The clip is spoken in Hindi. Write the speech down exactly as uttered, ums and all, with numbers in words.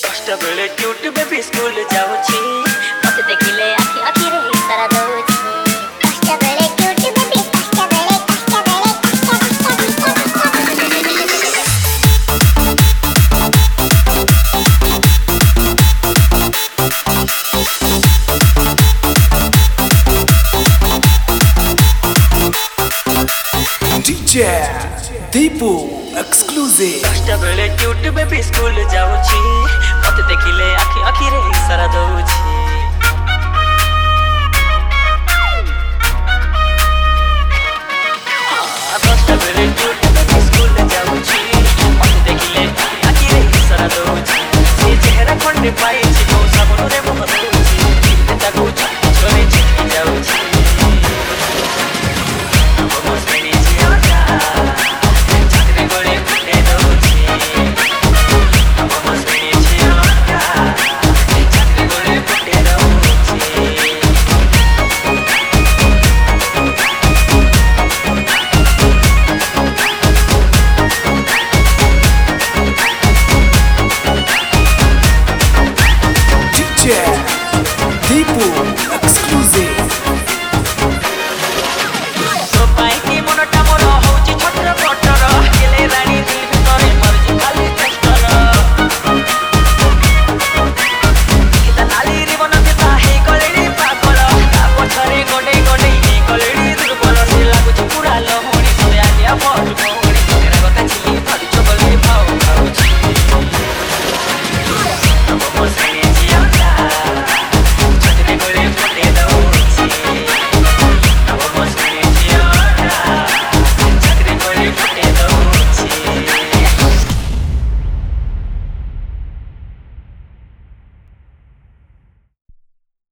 दशटा बेले क्यूट बेबी स्कूल जाउछि मते देखिले आखि आखि रे इशारा दउछि दशटा बेले क्यूट बेबी दशटा बेले दशटा बेले D J Deepu exclusive दशटा बेले